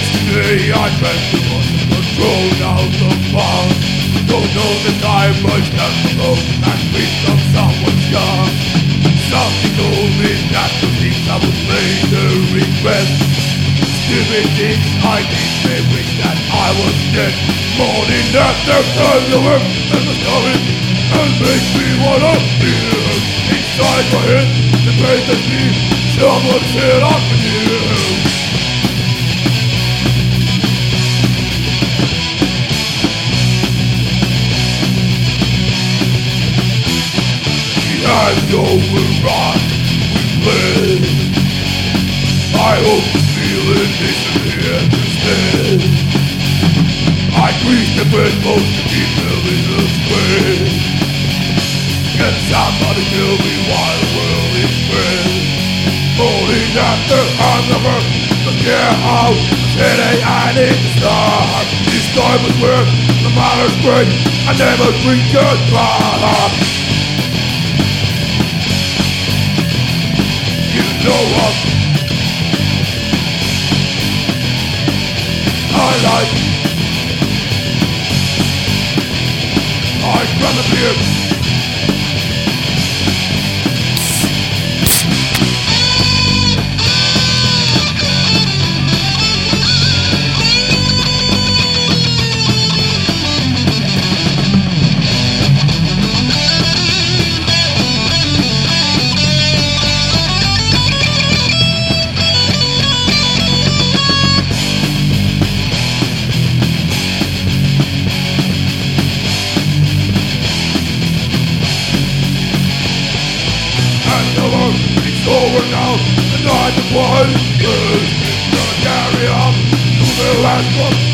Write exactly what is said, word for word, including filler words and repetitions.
Yesterday I spent too much control out of fun. Don't know that I was left alone and picked up someone's gun. Something told me that the things I would later regret. Stupid things I did, they wish that I was dead. Morning after time to work and the story and makes me wanna feel inside my head. The pain that me, someone said I can hear. And overrun with lead. I hope the feeling isn't here to stay. I grease the bedpost to keep filling the space. Can somebody tell me why the world is red? Falling after hunger, but yeah, out today I need to start. This time is where the manners break. I never drink goodbye. No one I like. I'd rather be over now, and I'm the one who's gonna carry on to the last one.